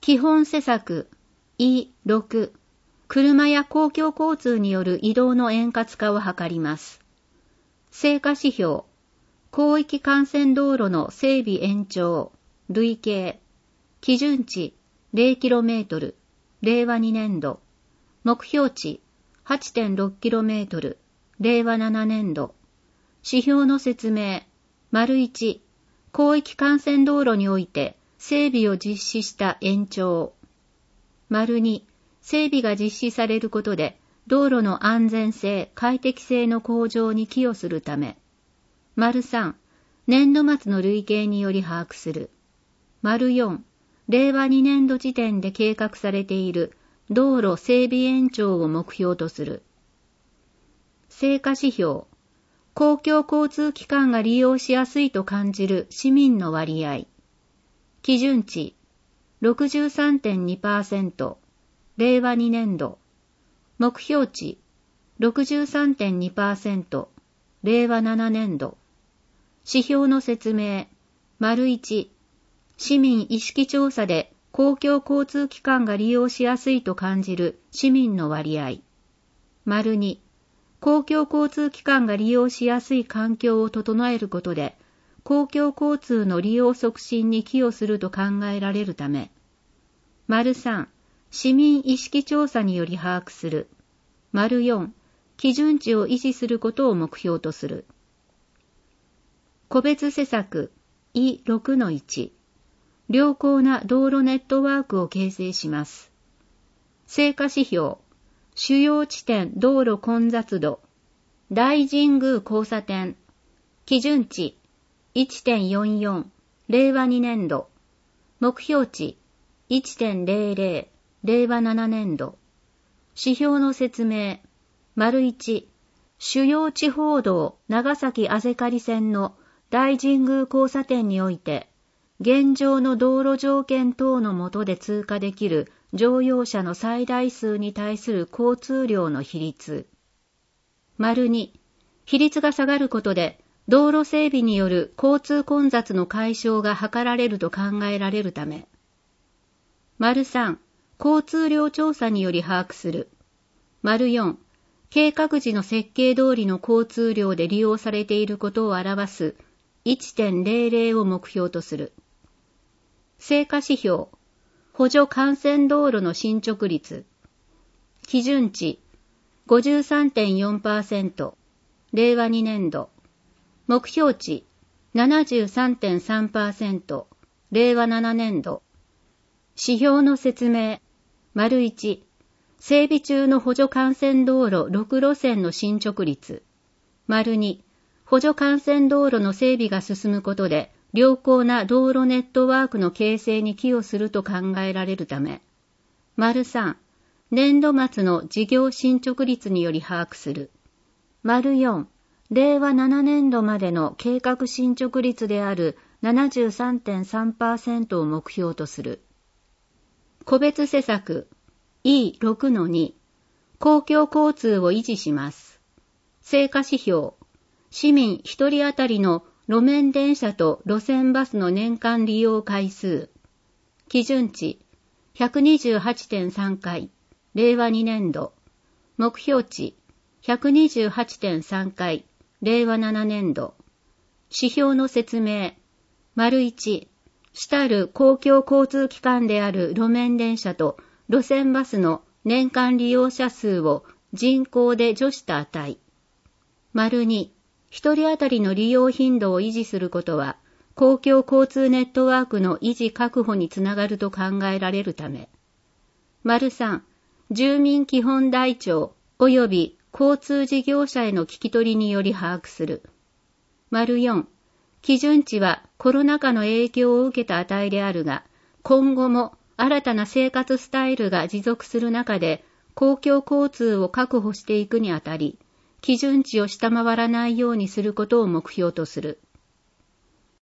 基本施策 E6、車や公共交通による移動の円滑化を図ります。成果指標、広域幹線道路の整備延長、累計、基準値 0km、令和2年度、目標値 8.6km、令和7年度、指標の説明、1、広域幹線道路において整備を実施した延長、2、整備が実施されることで道路の安全性、快適性の向上に寄与するため、3、年度末の累計により把握する。4、令和2年度時点で計画されている道路整備延長を目標とする。成果指標、公共交通機関が利用しやすいと感じる市民の割合。基準値 63.2%、令和2年度。目標値 63.2%、令和7年度。指標の説明。1、市民意識調査で公共交通機関が利用しやすいと感じる市民の割合。2、公共交通機関が利用しやすい環境を整えることで、公共交通の利用促進に寄与すると考えられるため。3、市民意識調査により把握する。4、基準値を維持することを目標とする。個別施策 E6-1、良好な道路ネットワークを形成します。成果指標、主要地点道路混雑度、大神宮交差点、基準値 1.44、令和2年度、目標値 1.00、令和7年度、指標の説明、1、主要地方道長崎畔刈線の大神宮交差点において、現状の道路条件等の下で通過できる乗用車の最大数に対する交通量の比率。2、比率が下がることで、道路整備による交通混雑の解消が図られると考えられるため。3、交通量調査により把握する。4、計画時の設計通りの交通量で利用されていることを表す 1.00 を目標とする。成果指標、補助幹線道路の進捗率。基準値 53.4%、令和2年度。目標値 73.3%、令和7年度。指標の説明。1、整備中の補助幹線道路6路線の進捗率。2、補助幹線道路の整備が進むことで、良好な道路ネットワークの形成に寄与すると考えられるため。3、年度末の事業進捗率により把握する。4、令和7年度までの計画進捗率である 73.3% を目標とする。個別施策 E6-2、公共交通を維持します。成果指標、市民1人当たりの路面電車と路線バスの年間利用回数。基準値 128.3 回、令和2年度。目標値 128.3 回、令和7年度。指標の説明。1、主たる公共交通機関である路面電車と路線バスの年間利用者数を人口で除した値。2、一人当たりの利用頻度を維持することは、公共交通ネットワークの維持確保につながると考えられるため。3、住民基本台帳及び交通事業者への聞き取りにより把握する。4、基準値はコロナ禍の影響を受けた値であるが、今後も新たな生活スタイルが持続する中で、公共交通を確保していくにあたり、基準値を下回らないようにすることを目標とする。